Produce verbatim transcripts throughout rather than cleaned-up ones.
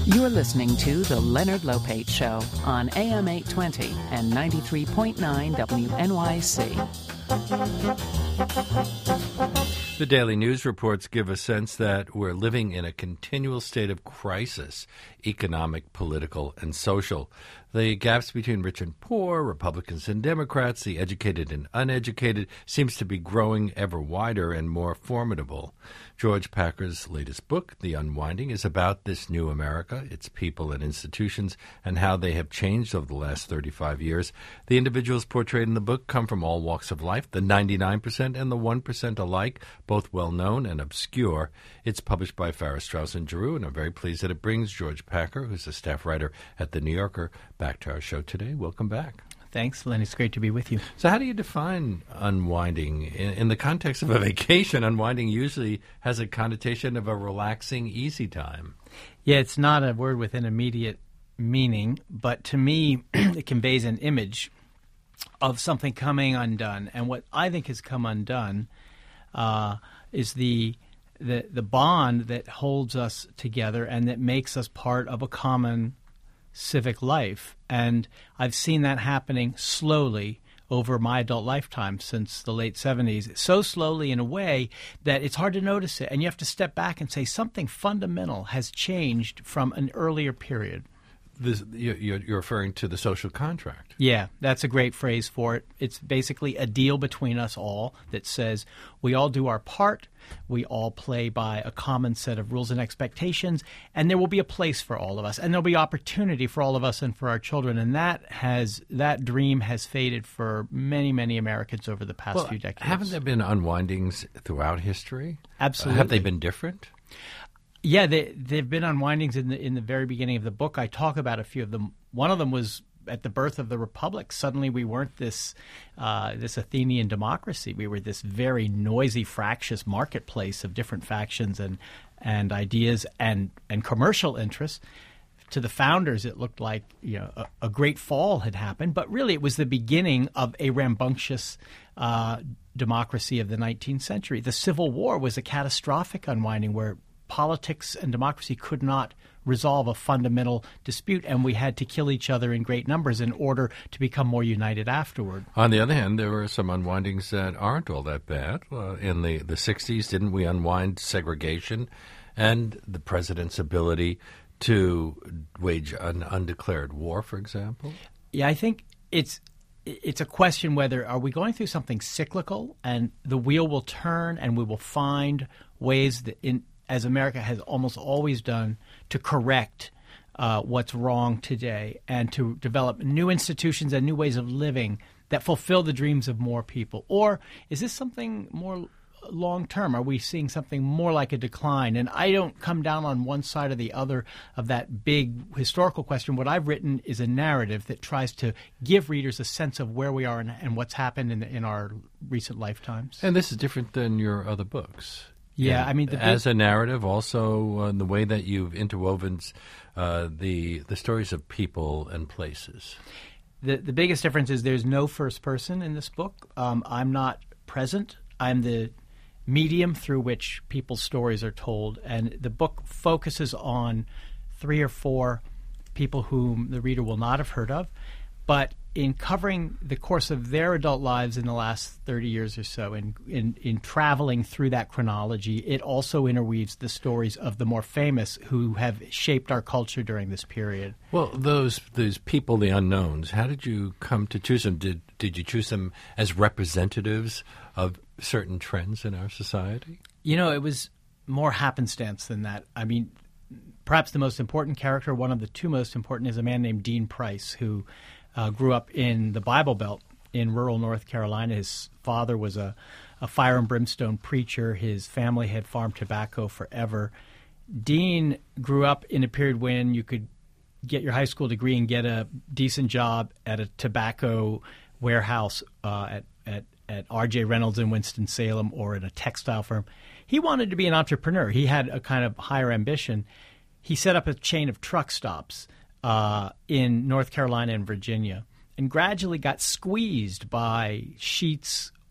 You're listening to The Leonard Lopate Show on A M eight twenty and ninety-three point nine W N Y C. The daily news reports give a sense that we're living in a continual state of crisis, economic, political, and social. The gaps between rich and poor, Republicans and Democrats, the educated and uneducated, seems to be growing ever wider and more formidable. George Packer's latest book, The Unwinding, is about this new America, its people and institutions, and how they have changed over the last thirty-five years. The individuals portrayed in the book come from all walks of life, the ninety-nine percent and the one percent alike, both well-known and obscure. It's published by Farrar, Straus and Giroux, and I'm very pleased that it brings George Packer, who's a staff writer at The New Yorker, back to our show today. Welcome back. Thanks, Len. It's great to be with you. So how do you define unwinding? In, in the context of a vacation, unwinding usually has a connotation of a relaxing, easy time. Yeah, it's not a word with an immediate meaning, but to me, it conveys an image of something coming undone. And what I think has come undone uh, is the, the the bond that holds us together and that makes us part of a common civic life. And I've seen that happening slowly over my adult lifetime since the late seventies, so slowly in a way that it's hard to notice it. And you have to step back and say something fundamental has changed from an earlier period. This, you're, you're referring to the social contract. Yeah, that's a great phrase for it. It's basically a deal between us all that says we all do our part, we all play by a common set of rules and expectations, and there will be a place for all of us, and there'll be opportunity for all of us and for our children. And that has that dream has faded for many, many Americans over the past well, few decades. Haven't there been unwindings throughout history? Absolutely. Uh, have they been different? Yeah, they, they've been unwindings in the in the very beginning of the book. I talk about a few of them. One of them was at the birth of the Republic. Suddenly we weren't this uh, this Athenian democracy. We were this very noisy, fractious marketplace of different factions and and ideas and, and commercial interests. To the founders, it looked like you know a, a great fall had happened, but really it was the beginning of a rambunctious uh, democracy of the nineteenth century. The Civil War was a catastrophic unwinding where politics and democracy could not resolve a fundamental dispute, and we had to kill each other in great numbers in order to become more united afterward. On the other hand, there were some unwindings that aren't all that bad. Uh, in the, the sixties, didn't we unwind segregation and the president's ability to wage an undeclared war, for example? Yeah, I think it's it's a question whether are we going through something cyclical and the wheel will turn and we will find ways that in as America has almost always done, to correct uh, what's wrong today and to develop new institutions and new ways of living that fulfill the dreams of more people? Or is this something more long-term? Are we seeing something more like a decline? And I don't come down on one side or the other of that big historical question. What I've written is a narrative that tries to give readers a sense of where we are and, and what's happened in, in our recent lifetimes. And this is different than your other books. Yeah, and I mean, the as big, a narrative, also uh, the way that you've interwoven uh, the the stories of people and places. The the biggest difference is there's no first person in this book. Um, I'm not present. I'm the medium through which people's stories are told, and the book focuses on three or four people whom the reader will not have heard of, but in covering the course of their adult lives in the last thirty years or so, in, in, in traveling through that chronology, it also interweaves the stories of the more famous who have shaped our culture during this period. Well, those those people, the unknowns, how did you come to choose them? Did, did you choose them as representatives of certain trends in our society? You know, it was more happenstance than that. I mean, perhaps the most important character, one of the two most important, is a man named Dean Price, who Uh, grew up in the Bible Belt in rural North Carolina. His father was a, a fire and brimstone preacher. His family had farmed tobacco forever. Dean grew up in a period when you could get your high school degree and get a decent job at a tobacco warehouse uh, at, at, at R J Reynolds in Winston-Salem or in a textile firm. He wanted to be an entrepreneur. He had a kind of higher ambition. He set up a chain of truck stops Uh, in North Carolina and Virginia, and gradually got squeezed by Sheetz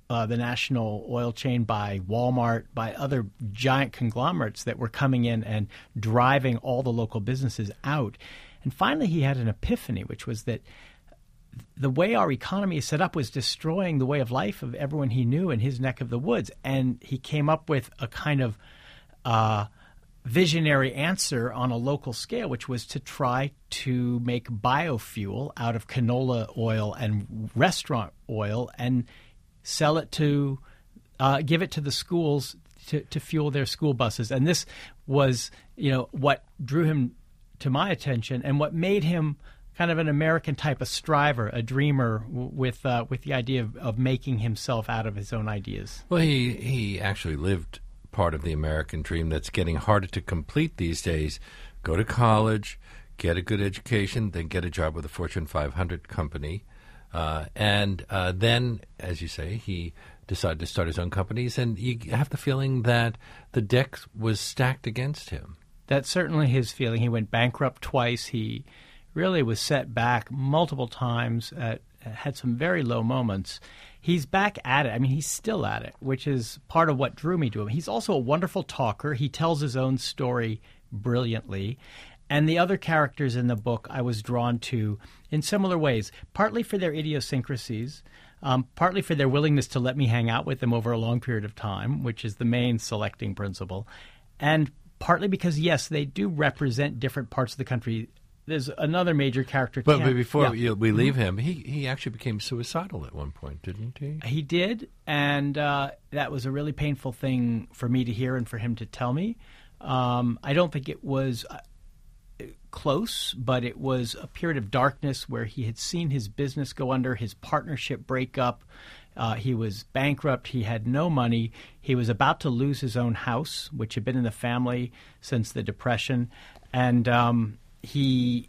uh, the national oil chain, by Walmart, by other giant conglomerates that were coming in and driving all the local businesses out. And finally, he had an epiphany, which was that the way our economy is set up was destroying the way of life of everyone he knew in his neck of the woods. And he came up with a kind of uh, visionary answer on a local scale, which was to try to make biofuel out of canola oil and restaurant oil and sell it to, uh, give it to the schools to, to fuel their school buses. And this was, you know, what drew him to my attention and what made him kind of an American type of striver, a dreamer w- with uh, with the idea of, of making himself out of his own ideas. Well, he, he actually lived part of the American dream that's getting harder to complete these days. Go to college, get a good education, then get a job with a Fortune five hundred company. Uh, and uh, then, as you say, he decided to start his own companies. And you have the feeling that the deck was stacked against him. That's certainly his feeling. He went bankrupt twice. He really was set back multiple times, at, had some very low moments. He's back at it. I mean, he's still at it, which is part of what drew me to him. He's also a wonderful talker. He tells his own story brilliantly. And the other characters in the book I was drawn to in similar ways, partly for their idiosyncrasies, um, partly for their willingness to let me hang out with them over a long period of time, which is the main selecting principle, and partly because, yes, they do represent different parts of the country. There's another major character. But, Tam- but before yeah. you, we leave him, he, he actually became suicidal at one point, didn't he? He did, and uh, that was a really painful thing for me to hear and for him to tell me. Um, I don't think it was uh, close, but it was a period of darkness where he had seen his business go under, his partnership break up. Uh, he was bankrupt. He had no money. He was about to lose his own house, which had been in the family since the Depression. And um, he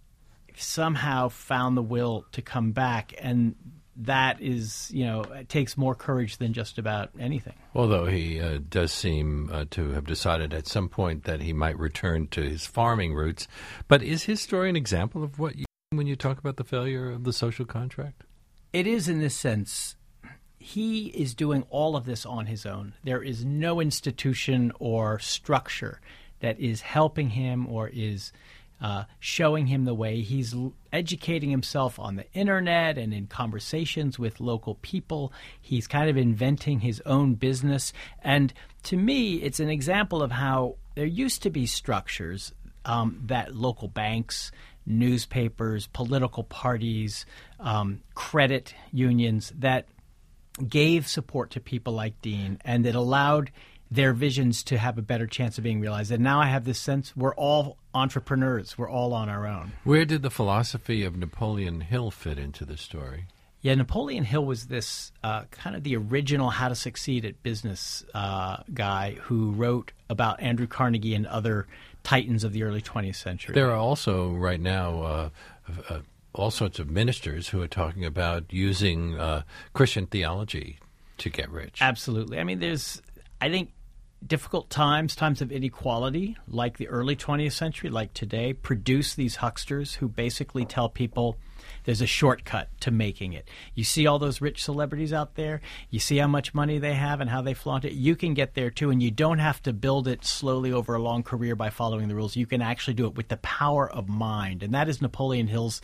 somehow found the will to come back. And that is, you know, it takes more courage than just about anything. Although he uh, does seem uh, to have decided at some point that he might return to his farming roots. But is his story an example of what you mean when you talk about the failure of the social contract? It is in this sense. He is doing all of this on his own. There is no institution or structure that is helping him or is uh, showing him the way. He's l- educating himself on the internet and in conversations with local people. He's kind of inventing his own business. And to me, it's an example of how there used to be structures um, that local banks, newspapers, political parties, um, credit unions that gave support to people like Dean, and it allowed their visions to have a better chance of being realized. And now I have this sense we're all entrepreneurs. We're all on our own. Where did the philosophy of Napoleon Hill fit into the story? Yeah, Napoleon Hill was this uh, kind of the original How to Succeed at Business uh, guy who wrote about Andrew Carnegie and other titans of the early twentieth century. There are also right now uh, uh, all sorts of ministers who are talking about using uh, Christian theology to get rich. Absolutely. I mean, there's, I think, difficult times, times of inequality, like the early twentieth century, like today, produce these hucksters who basically tell people there's a shortcut to making it. You see all those rich celebrities out there. You see how much money they have and how they flaunt it. You can get there, too, and you don't have to build it slowly over a long career by following the rules. You can actually do it with the power of mind, and that is Napoleon Hill's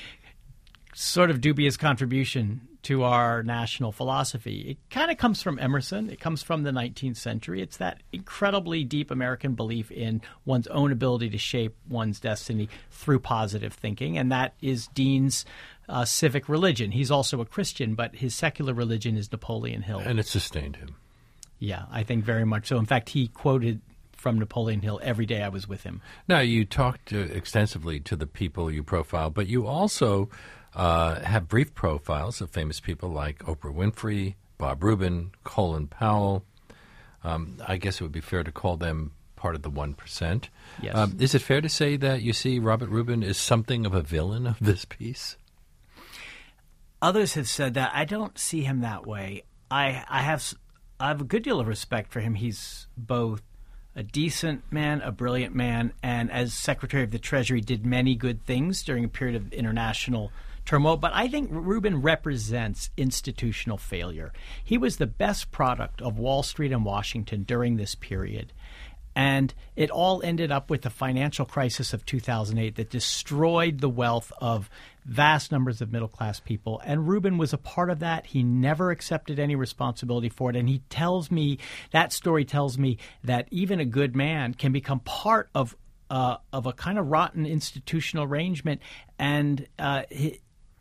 sort of dubious contribution to our national philosophy. It kind of comes from Emerson. It comes from the nineteenth century. It's that incredibly deep American belief in one's own ability to shape one's destiny through positive thinking, and that is Dean's uh, civic religion. He's also a Christian, but his secular religion is Napoleon Hill. And it sustained him. Yeah, I think very much so. In fact, he quoted from Napoleon Hill every day I was with him. Now, you talked uh, extensively to the people you profile, but you also uh, have brief profiles of famous people like Oprah Winfrey, Bob Rubin, Colin Powell. Um, I guess it would be fair to call them part of the one percent. Yes. Um, is it fair to say that you see Robert Rubin as something of a villain of this piece? Others have said that. I don't see him that way. I, I have I have a good deal of respect for him. He's both a decent man, a brilliant man, and as Secretary of the Treasury did many good things during a period of international turmoil. But I think Rubin represents institutional failure. He was the best product of Wall Street and Washington during this period. And it all ended up with the financial crisis of two thousand eight that destroyed the wealth of vast numbers of middle-class people. And Rubin was a part of that. He never accepted any responsibility for it. And he tells me, that story tells me that even a good man can become part of uh, of a kind of rotten institutional arrangement, and uh, he,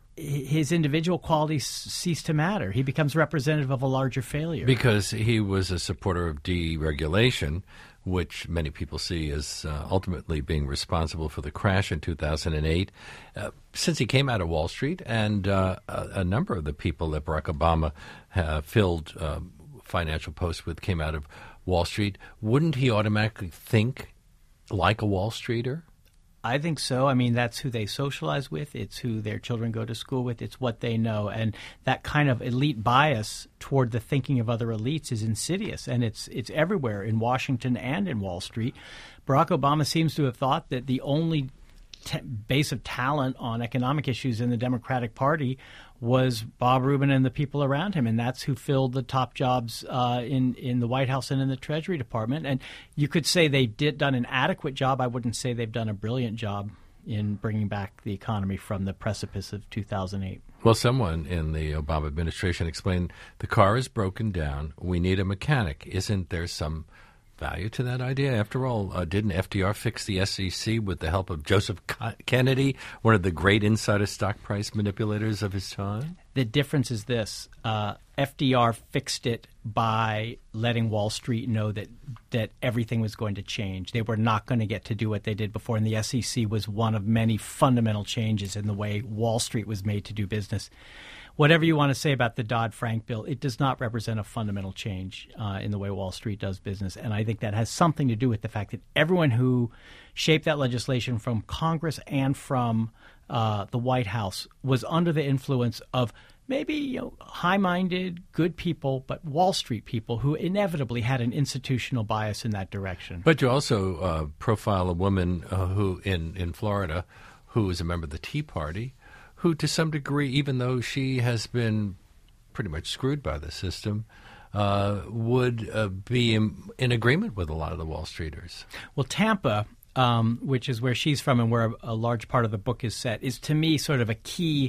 his individual qualities cease to matter. He becomes representative of a larger failure. Because he was a supporter of deregulation, which many people see as uh, ultimately being responsible for the crash in two thousand eight. Uh, since he came out of Wall Street, and uh, a, a number of the people that Barack Obama uh, filled uh, financial posts with came out of Wall Street, wouldn't he automatically think like a Wall Streeter? I think so. I mean, that's who they socialize with. It's who their children go to school with. It's what they know. And that kind of elite bias toward the thinking of other elites is insidious, and it's it's everywhere in Washington and in Wall Street. Barack Obama seems to have thought that the only t- base of talent on economic issues in the Democratic Party was Bob Rubin and the people around him, and that's who filled the top jobs uh, in in the White House and in the Treasury Department. And you could say they did done an adequate job. I wouldn't say they've done a brilliant job in bringing back the economy from the precipice of two thousand eight. Well, someone in the Obama administration explained the car is broken down. We need a mechanic. Isn't there some value to that idea? After all, uh, didn't F D R fix the S E C with the help of Joseph Kennedy, one of the great insider stock price manipulators of his time? The difference is this. Uh, F D R fixed it by letting Wall Street know that, that everything was going to change. They were not going to get to do what they did before, and the S E C was one of many fundamental changes in the way Wall Street was made to do business. Whatever you want to say about the Dodd-Frank bill, it does not represent a fundamental change uh, in the way Wall Street does business. And I think that has something to do with the fact that everyone who shaped that legislation from Congress and from uh, the White House was under the influence of maybe you know, high-minded, good people, but Wall Street people who inevitably had an institutional bias in that direction. But you also uh, profile a woman uh, who in, in Florida who is a member of the Tea Party, who to some degree, even though she has been pretty much screwed by the system, uh, would uh, be in, in agreement with a lot of the Wall Streeters. Well, Tampa, um, which is where she's from and where a, a large part of the book is set, is to me sort of a key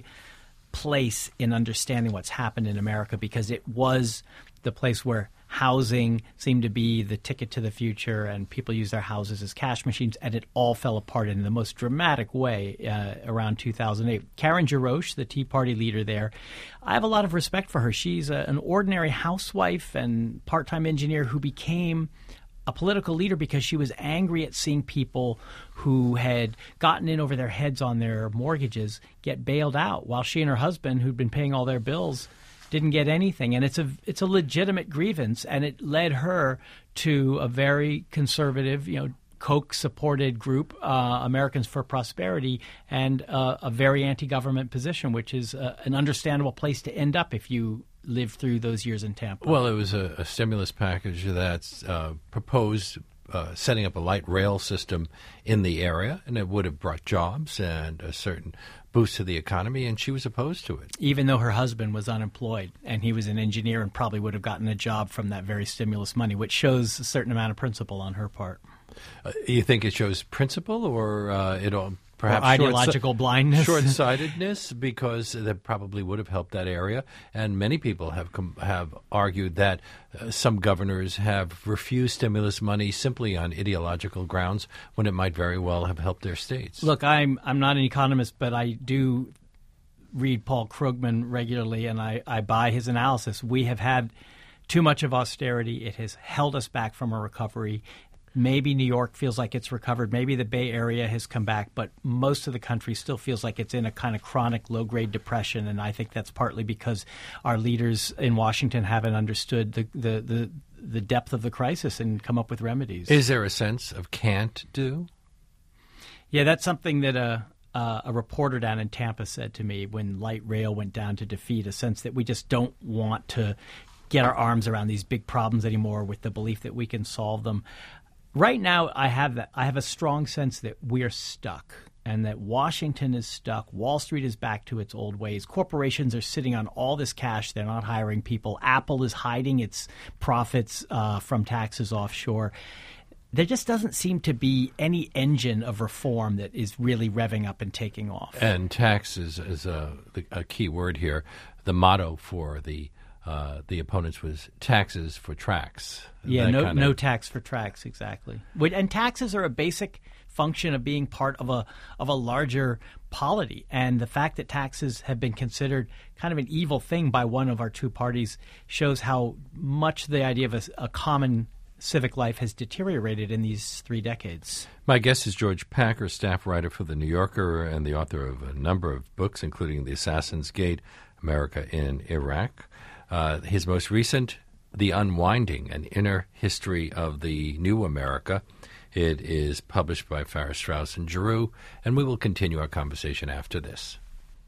place in understanding what's happened in America, because it was the place where housing seemed to be the ticket to the future, and people used their houses as cash machines, and it all fell apart in the most dramatic way uh, around two thousand eight. Karen Jarosh, the Tea Party leader there, I have a lot of respect for her. She's a, an ordinary housewife and part-time engineer who became a political leader because she was angry at seeing people who had gotten in over their heads on their mortgages get bailed out, while she and her husband, who'd been paying all their bills, didn't get anything. And it's a it's a legitimate grievance, and it led her to a very conservative, you know, Koch-supported group, uh, Americans for Prosperity, and uh, a very anti-government position, which is uh, an understandable place to end up if you live through those years in Tampa. Well, it was a, a stimulus package that's uh, proposed uh, setting up a light rail system in the area, and it would have brought jobs and a certain boost to the economy, and she was opposed to it. Even though her husband was unemployed, and he was an engineer and probably would have gotten a job from that very stimulus money, which shows a certain amount of principle on her part. Uh, you think it shows principle, or uh, it all perhaps or ideological short, blindness, short-sightedness? Because that probably would have helped that area, and many people have com- have argued that uh, some governors have refused stimulus money simply on ideological grounds, when it might very well have helped their states. Look, I'm I'm not an economist, but I do read Paul Krugman regularly, and I, I buy his analysis. We have had too much of austerity. It has held us back from a recovery. Maybe New York feels like it's recovered. Maybe the Bay Area has come back, but most of the country still feels like it's in a kind of chronic low-grade depression, and I think that's partly because our leaders in Washington haven't understood the, the, the, the depth of the crisis and come up with remedies. Is there a sense of can't do? Yeah, that's something that a, uh, a reporter down in Tampa said to me when light rail went down to defeat, a sense that we just don't want to get our arms around these big problems anymore with the belief that we can solve them. Right now, I have that. I have a strong sense that we are stuck, and that Washington is stuck. Wall Street is back to its old ways. Corporations are sitting on all this cash. They're not hiring people. Apple is hiding its profits uh, from taxes offshore. There just doesn't seem to be any engine of reform that is really revving up and taking off. And taxes is a, a key word here. The motto for the uh, the opponents was taxes for tracks. Yeah, no, kinda... no tax for tracks, exactly. And taxes are a basic function of being part of a of a larger polity. And the fact that taxes have been considered kind of an evil thing by one of our two parties shows how much the idea of a, a common civic life has deteriorated in these three decades. My guest is George Packer, staff writer for The New Yorker and the author of a number of books, including The Assassin's Gate, America in Iraq. Uh, his most recent, The Unwinding, An Inner History of the New America. It is published by Farrar, Straus and Giroux, and we will continue our conversation after this.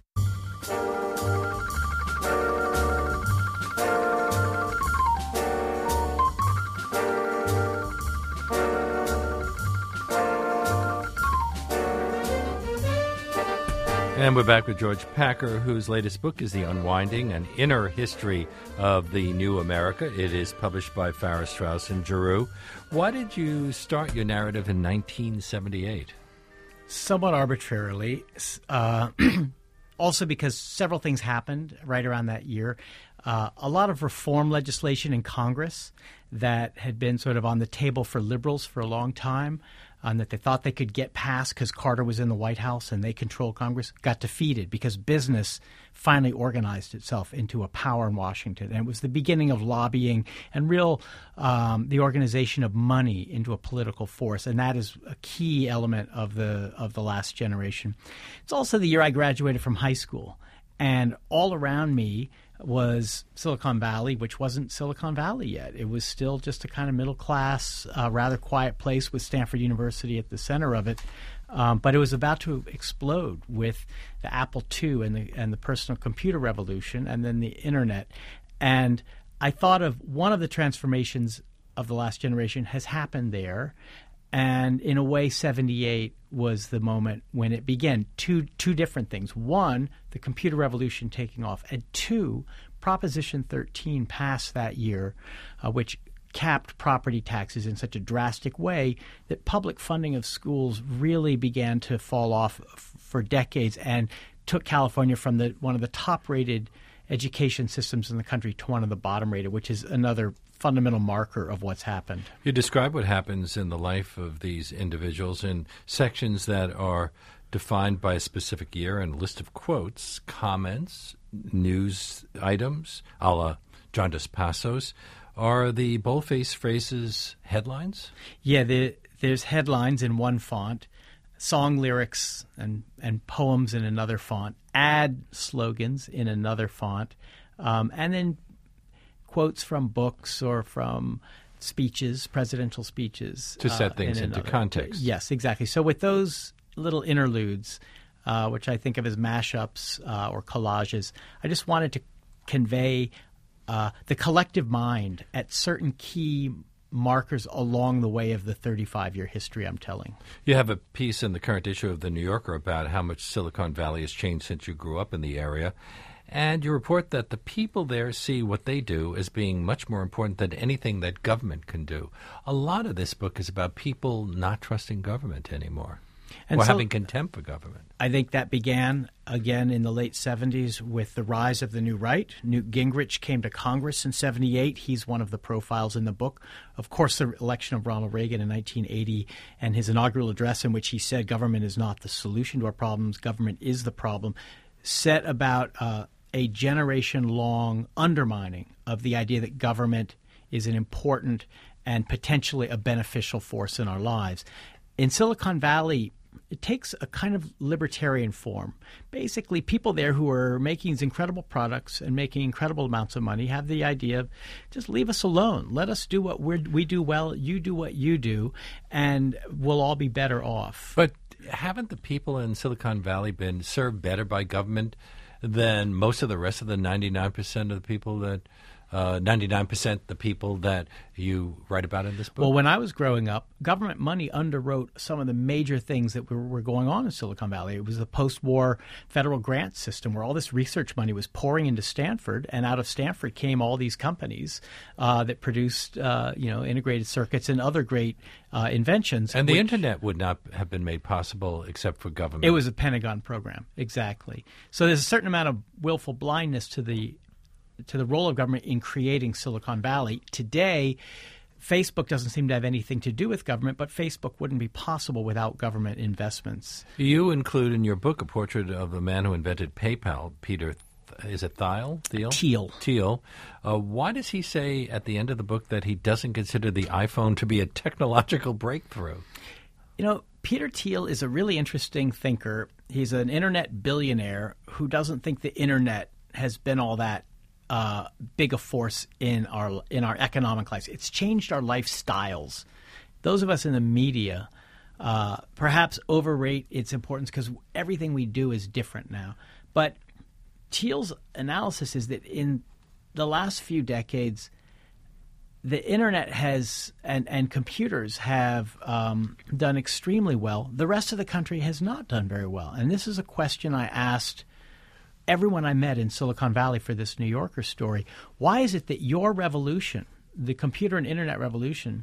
And we're back with George Packer, whose latest book is The Unwinding, An Inner History of the New America. It is published by Farrar, Straus and Giroux. Why did you start your narrative in nineteen seventy-eight? Somewhat arbitrarily. Uh, also because several things happened right around that year. Uh, a lot of reform legislation in Congress that had been sort of on the table for liberals for a long time, um, that they thought they could get passed because Carter was in the White House and they controlled Congress, got defeated because business finally organized itself into a power in Washington. And it was the beginning of lobbying and real um, the organization of money into a political force. And that is a key element of the of the last generation. It's also the year I graduated from high school. And all around me was Silicon Valley, which wasn't Silicon Valley yet. It was still just a kind of middle-class, uh, rather quiet place with Stanford University at the center of it. Um, but it was about to explode with the Apple two and the, and the personal computer revolution and then the Internet. And I thought of one of the transformations of the last generation has happened there. And in a way, seventy-eight was the moment when it began. Two two different things. One, the computer revolution taking off. And two, Proposition thirteen passed that year, uh, which capped property taxes in such a drastic way that public funding of schools really began to fall off f- for decades and took California from the one of the top-rated education systems in the country to one of the bottom-rated, which is another fundamental marker of what's happened. You describe what happens in the life of these individuals in sections that are defined by a specific year and a list of quotes, comments, news items, a la John Dos Passos. Are the boldface phrases headlines? Yeah, the, there's headlines in one font, song lyrics and, and poems in another font, ad slogans in another font, um, and then quotes from books or from speeches, presidential speeches. To set uh, things in into another. context. Yes, exactly. So with those little interludes, uh, which I think of as mashups uh, or collages, I just wanted to convey uh, the collective mind at certain key markers along the way of the thirty-five-year history I'm telling. You have a piece in the current issue of The New Yorker about how much Silicon Valley has changed since you grew up in the area. And you report that the people there see what they do as being much more important than anything that government can do. A lot of this book is about people not trusting government anymore and or so, having contempt for government. I think that began, again, in the late seventies with the rise of the new right. Newt Gingrich came to Congress in seventy-eight. He's one of the profiles in the book. Of course, the election of Ronald Reagan in nineteen eighty and his inaugural address in which he said government is not the solution to our problems, government is the problem, set about uh, a generation-long undermining of the idea that government is an important and potentially a beneficial force in our lives. In Silicon Valley, it takes a kind of libertarian form. Basically, people there who are making these incredible products and making incredible amounts of money have the idea of just leave us alone. Let us do what we're, we do well. You do what you do, and we'll all be better off. But haven't the people in Silicon Valley been served better by government than most of the rest of the ninety-nine percent of the people that uh, ninety-nine percent the people that you write about in this book? Well, when I was growing up, government money underwrote some of the major things that were, were going on in Silicon Valley. It was the post-war federal grant system where all this research money was pouring into Stanford, and out of Stanford came all these companies uh, that produced, uh, you know, integrated circuits and other great uh, inventions. And the which, Internet would not have been made possible except for government. It was a Pentagon program, exactly. So there's a certain amount of willful blindness to the to the role of government in creating Silicon Valley. Today, Facebook doesn't seem to have anything to do with government, but Facebook wouldn't be possible without government investments. You include in your book a portrait of the man who invented PayPal, Peter, is it Thiel? Thiel? Thiel. Thiel. Uh, why does he say at the end of the book that he doesn't consider the iPhone to be a technological breakthrough? You know, Peter Thiel is a really interesting thinker. He's an internet billionaire who doesn't think the internet has been all that Uh, big a force in our in our economic lives. It's changed our lifestyles. Those of us in the media uh, perhaps overrate its importance because everything we do is different now. But Thiel's analysis is that in the last few decades, the internet has and, and computers have um, done extremely well. The rest of the country has not done very well. And this is a question I asked everyone I met in Silicon Valley for this New Yorker story. Why is it that your revolution, the computer and internet revolution,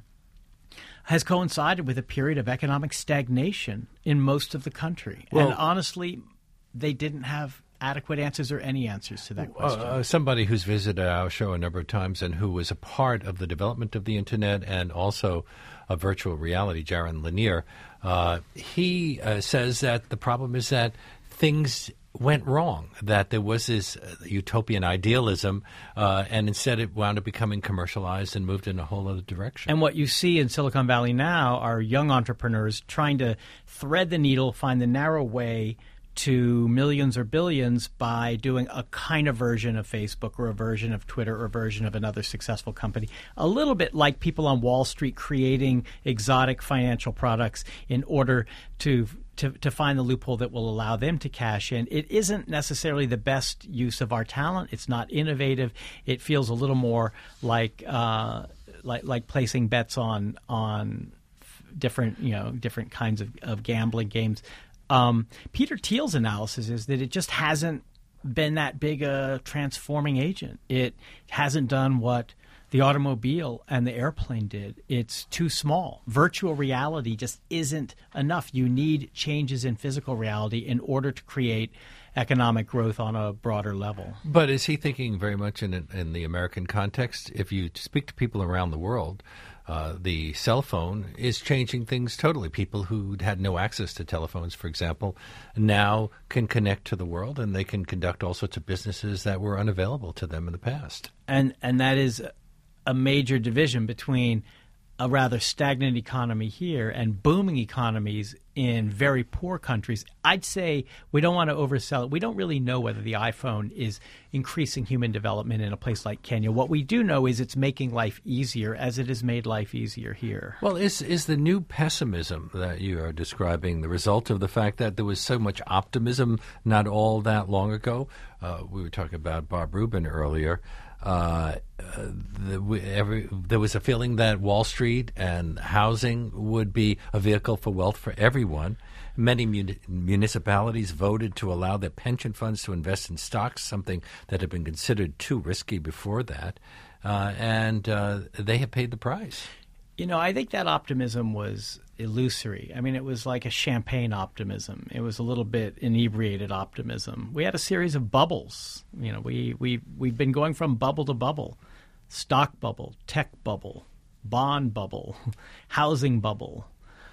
has coincided with a period of economic stagnation in most of the country? Well, and honestly, they didn't have adequate answers or any answers to that question. Uh, somebody who's visited our show a number of times and who was a part of the development of the Internet and also of virtual reality, Jaron Lanier, uh, he uh, says that the problem is that things went wrong, that there was this uh, utopian idealism, uh, and instead it wound up becoming commercialized and moved in a whole other direction. And what you see in Silicon Valley now are young entrepreneurs trying to thread the needle, find the narrow way to millions or billions by doing a kind of version of Facebook or a version of Twitter or a version of another successful company. A little bit like people on Wall Street creating exotic financial products in order to To, to find the loophole that will allow them to cash in. It isn't necessarily the best use of our talent. It's not innovative. It feels a little more like uh, like like placing bets on on different you know different kinds of, of gambling games. Um, Peter Thiel's analysis is that it just hasn't been that big a transforming agent. It hasn't done what the automobile and the airplane did. It's too small. Virtual reality just isn't enough. You need changes in physical reality in order to create economic growth on a broader level. But is he thinking very much in in the American context? If you speak to people around the world, uh, the cell phone is changing things totally. People who had no access to telephones, for example, now can connect to the world and they can conduct all sorts of businesses that were unavailable to them in the past. And and that is a major division between a rather stagnant economy here and booming economies in very poor countries. I'd say we don't want to oversell it. We don't really know whether the iPhone is increasing human development in a place like Kenya. What we do know is it's making life easier as it has made life easier here. Well, is is the new pessimism that you are describing the result of the fact that there was so much optimism not all that long ago? Uh, we were talking about Bob Rubin earlier. Uh, the, we, every, there was a feeling that Wall Street and housing would be a vehicle for wealth for everyone. Many muni- municipalities voted to allow their pension funds to invest in stocks, something that had been considered too risky before that, uh, and uh, they have paid the price. You know, I think that optimism was illusory. I mean, it was like a champagne optimism. It was a little bit inebriated optimism. We had a series of bubbles. You know, we, we, we've been going from bubble to bubble. Stock bubble, tech bubble, bond bubble, housing bubble.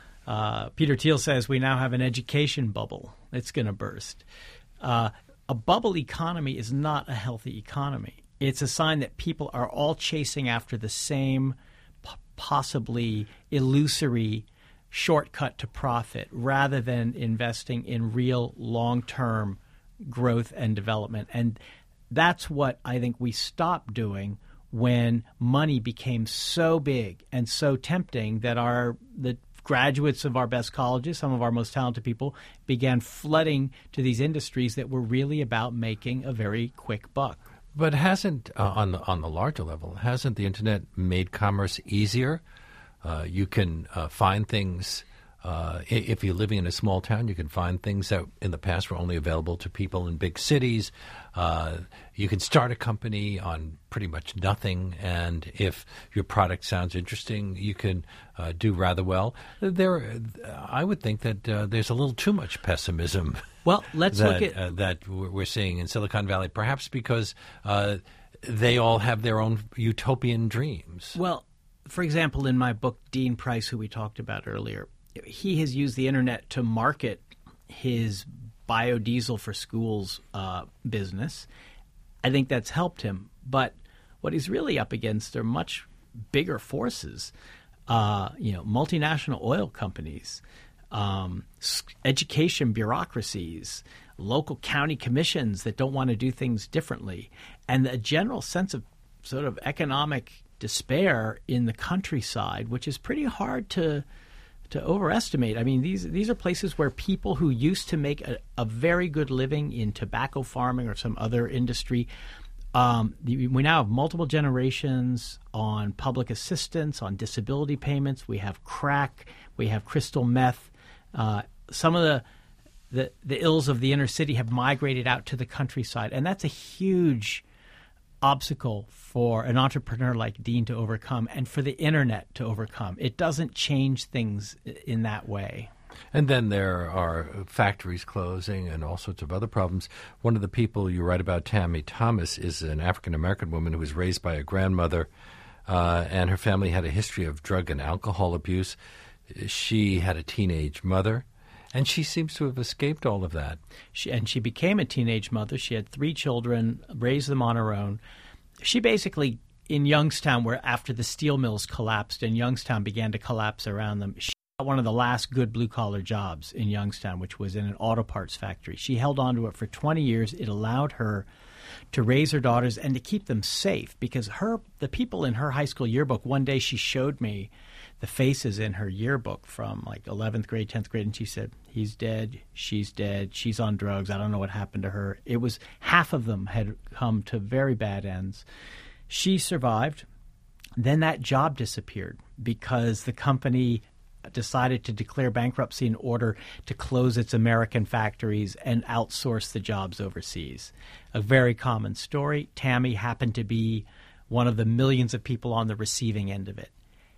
Uh, Peter Thiel says we now have an education bubble. It's going to burst. Uh, a bubble economy is not a healthy economy. It's a sign that people are all chasing after the same possibly illusory shortcut to profit rather than investing in real long-term growth and development. And that's what I think we stopped doing when money became so big and so tempting that our the graduates of our best colleges, some of our most talented people, began flooding to these industries that were really about making a very quick buck. But hasn't, uh, on the on the larger level, hasn't the internet made commerce easier? Uh, you can uh, find things. Uh, if you're living in a small town, you can find things that in the past were only available to people in big cities. Uh, you can start a company on pretty much nothing, and if your product sounds interesting, you can uh, do rather well. There, I would think that uh, there's a little too much pessimism. Well, let's that, look at uh, that we're seeing in Silicon Valley, perhaps because uh, they all have their own utopian dreams. Well, for example, in my book, Dean Price, who we talked about earlier, he has used the internet to market his biodiesel for schools uh, business. I think that's helped him. But what he's really up against are much bigger forces, uh, you know, multinational oil companies, um, education bureaucracies, local county commissions that don't want to do things differently, and a general sense of sort of economic despair in the countryside, which is pretty hard to to overestimate. I mean, these these are places where people who used to make a, a very good living in tobacco farming or some other industry, um, we now have multiple generations on public assistance, on disability payments. We have crack. We have crystal meth. Uh, some of the, the the ills of the inner city have migrated out to the countryside, and that's a huge obstacle for an entrepreneur like Dean to overcome and for the internet to overcome. It doesn't change things in that way. And then there are factories closing and all sorts of other problems. One of the people you write about, Tammy Thomas, is an African-American woman who was raised by a grandmother, uh, and her family had a history of drug and alcohol abuse. She had a teenage mother, and she seems to have escaped all of that. She, and she became a teenage mother. She had three children, raised them on her own. She basically, in Youngstown, where after the steel mills collapsed and Youngstown began to collapse around them, she got one of the last good blue-collar jobs in Youngstown, which was in an auto parts factory. She held on to it for twenty years. It allowed her to raise her daughters and to keep them safe, because her the people in her high school yearbook, one day she showed me the faces in her yearbook from like eleventh grade, tenth grade, and she said, he's dead, she's dead, she's on drugs, I don't know what happened to her. It was half of them had come to very bad ends. She survived. Then that job disappeared because the company decided to declare bankruptcy in order to close its American factories and outsource the jobs overseas. A very common story. Tammy happened to be one of the millions of people on the receiving end of it.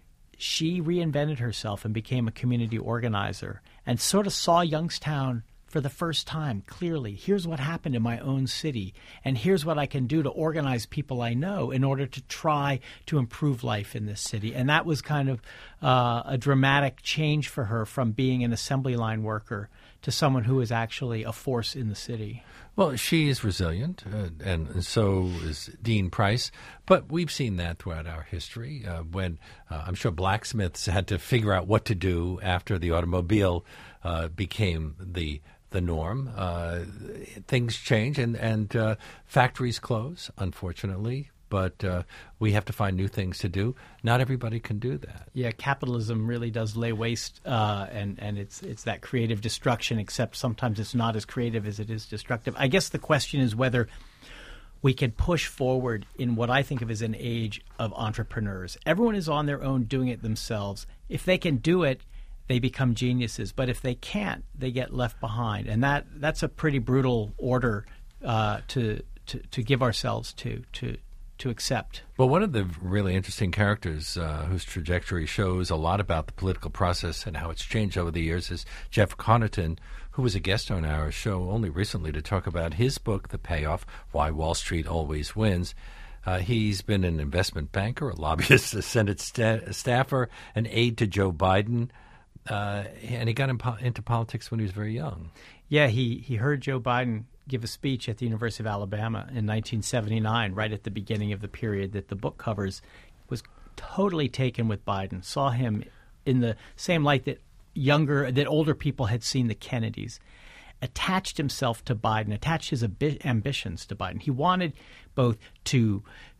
She reinvented herself and became a community organizer and sort of saw Youngstown for the first time clearly. Here's what happened in my own city, and here's what I can do to organize people I know in order to try to improve life in this city. And that was kind of uh, a dramatic change for her from being an assembly line worker to someone who is actually a force in the city. Well, she is resilient, uh, and so is Dean Price. But we've seen that throughout our history uh, when uh, I'm sure blacksmiths had to figure out what to do after the automobile uh, became the the norm. Uh, things change, and, and uh, factories close, unfortunately. But uh, we have to find new things to do. Not everybody can do that. Yeah, capitalism really does lay waste, uh, and and it's it's that creative destruction. Except sometimes it's not as creative as it is destructive. I guess the question is whether we can push forward in what I think of as an age of entrepreneurs. Everyone is on their own, doing it themselves. If they can do it, they become geniuses. But if they can't, they get left behind, and that that's a pretty brutal order uh, to, to to give ourselves to to. to accept. Well, one of the really interesting characters uh, whose trajectory shows a lot about the political process and how it's changed over the years is Jeff Connerton, who was a guest on our show only recently to talk about his book, The Payoff, Why Wall Street Always Wins. Uh, he's been an investment banker, a lobbyist, a Senate sta- staffer, an aide to Joe Biden, uh, and he got in po- into politics when he was very young. Yeah, he, he heard Joe Biden give a speech at the University of Alabama in nineteen seventy-nine, right at the beginning of the period that the book covers, was totally taken with Biden, saw him in the same light that younger, that older people had seen the Kennedys, attached himself to Biden, attached his ambi- ambitions to Biden. He wanted both to,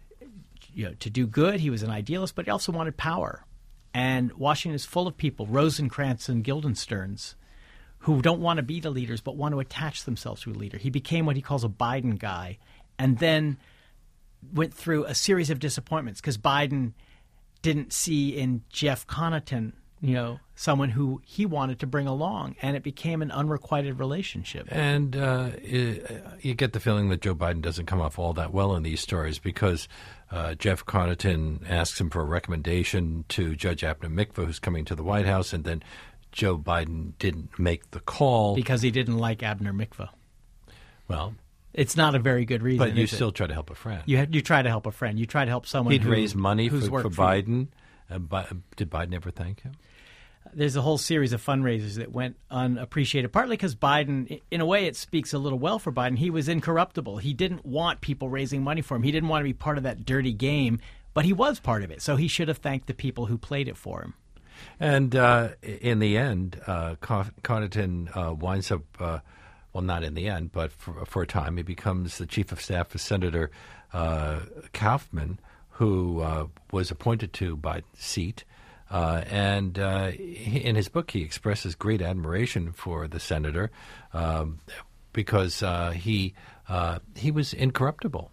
you know, to do good. He was an idealist, but he also wanted power. And Washington is full of people, Rosencrantz and Guildensterns, who don't want to be the leaders but want to attach themselves to a leader. He became what he calls a Biden guy. And then went through a series of disappointments because Biden didn't see in Jeff Connaughton, you know, someone who he wanted to bring along, and it became an unrequited relationship. And uh, it, you get the feeling that Joe Biden doesn't come off all that well in these stories because uh, Jeff Connaughton asks him for a recommendation to Judge Abner Mikva, who's coming to the White House, and then Joe Biden didn't make the call. Because he didn't like Abner Mikva. Well, it's not a very good reason. But you is still it? try to help a friend. You you try to help a friend. You try to help someone He'd who, raise money who's for, for worked for Biden. Uh, Bi- did Biden ever thank him? There's a whole series of fundraisers that went unappreciated, partly because Biden, in a way, it speaks a little well for Biden. He was incorruptible. He didn't want people raising money for him. He didn't want to be part of that dirty game, but he was part of it. So he should have thanked the people who played it for him. And uh, in the end, uh, Connaughton uh, winds up, uh, well, not in the end, but for, for a time, he becomes the chief of staff for Senator uh, Kaufman, who uh, was appointed to Biden's seat. Uh, and uh, he, in his book, he expresses great admiration for the senator um, because uh, he uh, he was incorruptible.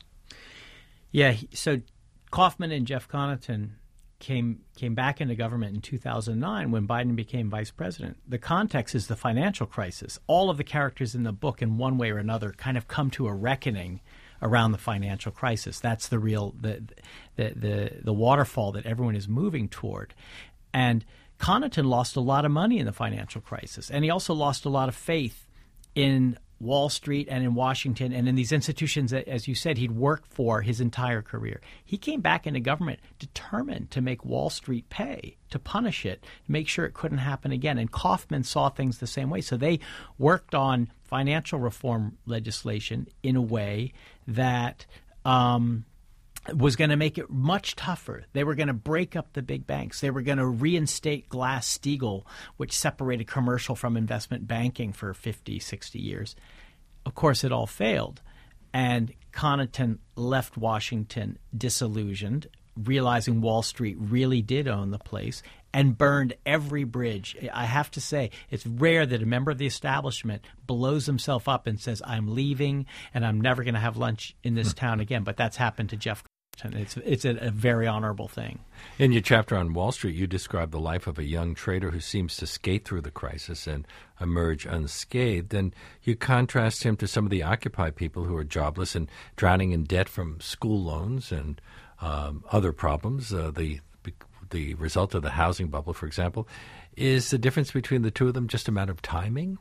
Yeah, he, so Kaufman and Jeff Connaughton came came back into government in two thousand nine when Biden became vice president. The context is the financial crisis. All of the characters in the book, in one way or another, kind of come to a reckoning around the financial crisis. That's the real the the the, the waterfall that everyone is moving toward. And Connaughton lost a lot of money in the financial crisis, and he also lost a lot of faith in Wall Street and in Washington and in these institutions that, as you said, he'd worked for his entire career. He came back into government determined to make Wall Street pay, to punish it, to make sure it couldn't happen again. And Kaufman saw things the same way. So they worked on financial reform legislation in a way that um, was going to make it much tougher. They were going to break up the big banks. They were going to reinstate Glass-Steagall, which separated commercial from investment banking for fifty, sixty years. Of course, it all failed. And Connaughton left Washington disillusioned, realizing Wall Street really did own the place, and burned every bridge. I have to say, it's rare that a member of the establishment blows himself up and says, I'm leaving and I'm never going to have lunch in this town again. But that's happened to Jeff Connaughton. It's, it's a, a very honorable thing. In your chapter on Wall Street, you describe the life of a young trader who seems to skate through the crisis and emerge unscathed. And you contrast him to some of the Occupy people who are jobless and drowning in debt from school loans and um, other problems. Uh, the the result of the housing bubble, for example. Is the difference between the two of them just a matter of timing?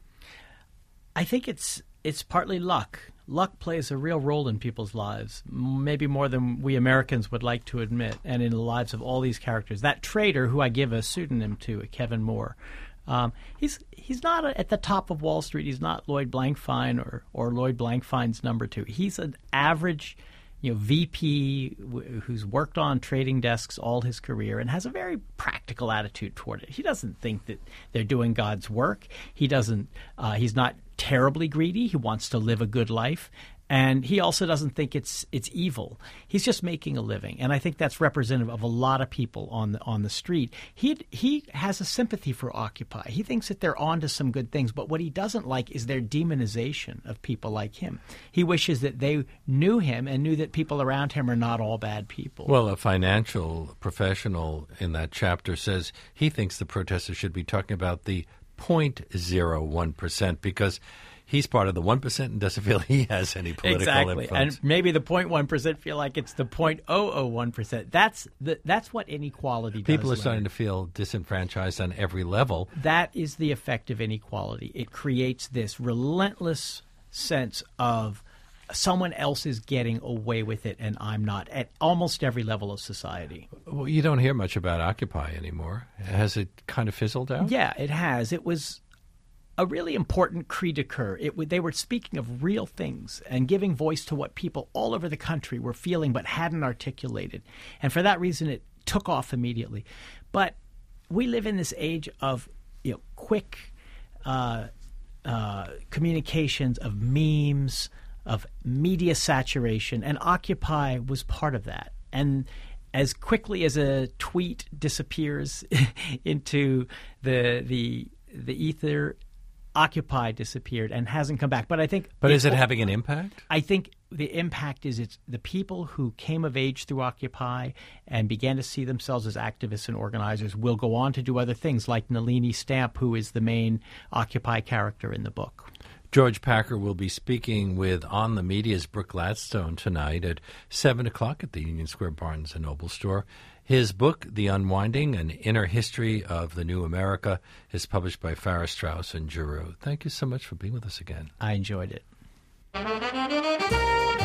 I think it's it's partly luck. Luck plays a real role in people's lives, maybe more than we Americans would like to admit, and in the lives of all these characters. That trader, who I give a pseudonym to, Kevin Moore, um, he's he's not at the top of Wall Street. He's not Lloyd Blankfein or, or Lloyd Blankfein's number two. He's an average you know, V P who's worked on trading desks all his career and has a very practical attitude toward it. He doesn't think that they're doing God's work. He doesn't. Uh, he's not terribly greedy. He wants to live a good life. And he also doesn't think it's it's evil. He's just making a living, and I think that's representative of a lot of people on the on the street. He he has a sympathy for Occupy. He thinks that they're onto some good things, but what he doesn't like is their demonization of people like him. He wishes that they knew him and knew that people around him are not all bad people. Well, a financial professional in that chapter says he thinks the protesters should be talking about the zero point zero one percent because he's part of the one percent and doesn't feel he has any political exactly. influence. And maybe the zero point one percent feel like it's the zero point zero zero one percent. That's the, that's what inequality does. People are Leonard. starting to feel disenfranchised on every level. That is the effect of inequality. It creates this relentless sense of someone else is getting away with it and I'm not at almost every level of society. Well, you don't hear much about Occupy anymore. Has it kind of fizzled out? Yeah, it has. It was a really important cri de coeur. It, they were speaking of real things and giving voice to what people all over the country were feeling but hadn't articulated. And for that reason, it took off immediately. But we live in this age of you know, quick uh, uh, communications, of memes, of media saturation, and Occupy was part of that. And as quickly as a tweet disappears into the the the ether, Occupy disappeared and hasn't come back. But I think, but is it having an impact? I think the impact is it's the people who came of age through Occupy and began to see themselves as activists and organizers will go on to do other things, like Nalini Stamp, who is the main Occupy character in the book. George Packer will be speaking with On the Media's Brooke Gladstone tonight at seven o'clock at the Union Square Barnes and Noble store. His book, The Unwinding, An Inner History of the New America, is published by Farrar, Straus and Giroux. Thank you so much for being with us again. I enjoyed it.